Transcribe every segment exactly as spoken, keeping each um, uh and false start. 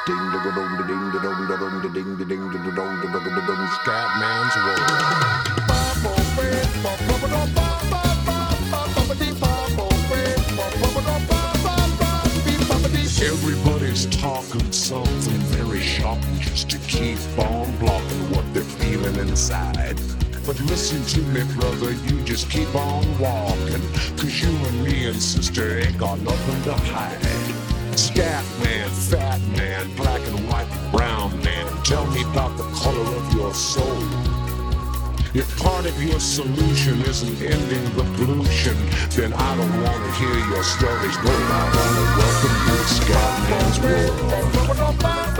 Scatman's World. Everybody's talking something very shocking just to keep on blocking what they're feeling inside. But listen to me, brother, you just keep on walking, cause you and me and sister ain't got nothing to hide. Scat man, fat man, black and white, brown man, tell me about the color of your soul. If part of your solution isn't ending the pollution, then I don't want to hear your stories go. I want to welcome you to Scatman's World.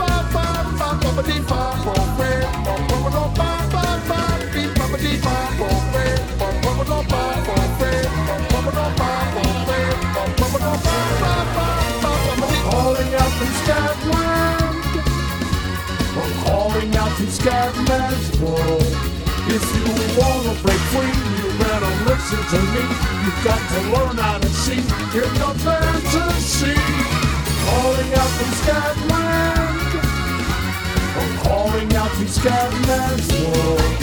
Calling out from Scatland, I'm calling out from Scatman's World. If you wanna break free, you better listen to me. You've got to learn how to see in your fantasy. Calling out from Scatland, I'm calling out from Scatman's World.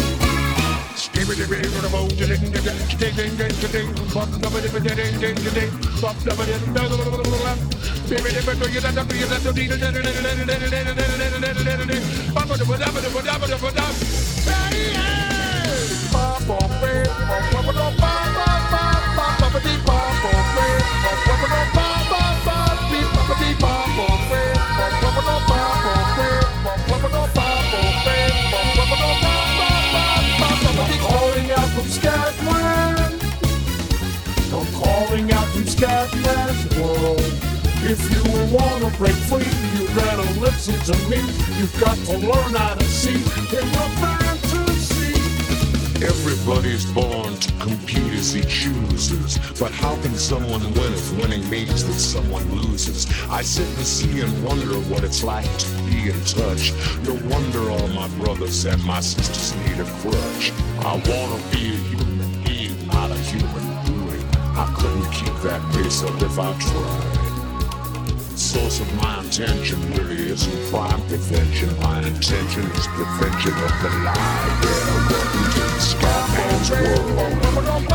Calling out from Scatland, I'm calling out from Scatman's World. If you wanna break free, you better listen to me. You've got to learn how to see in your fantasy. Everybody's born to compete as he chooses, but how can someone win if winning means that someone loses? I sit and see and wonder what it's like to be in touch. No wonder all my brothers and my sisters need a crutch. I wanna be a human being, not a human doing. I couldn't keep that pace up if I tried. Source of my intention really isn't crime prevention. My intention is prevention of the lie. Yeah, welcome to the Scatman's World.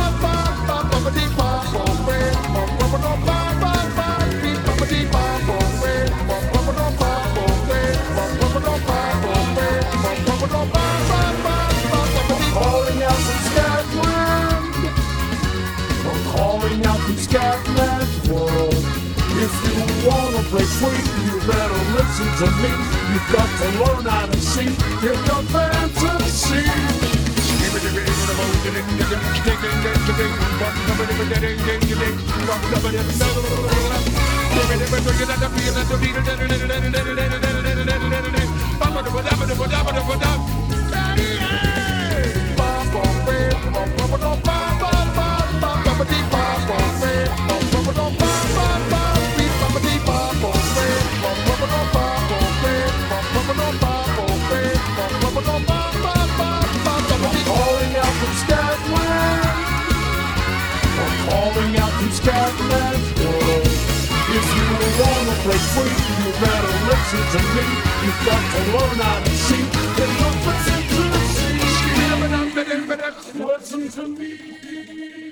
Calling out from Scatland, I'm calling out from Scatman's World. If you wanna break free, you better listen to me. You've got to learn how to see in your fantasy. Calling out from Scatland, I'm calling out from Scatman's World. If you wanna break free, you better listen to me. You've got to learn how to see in your fantasy. Listen to me.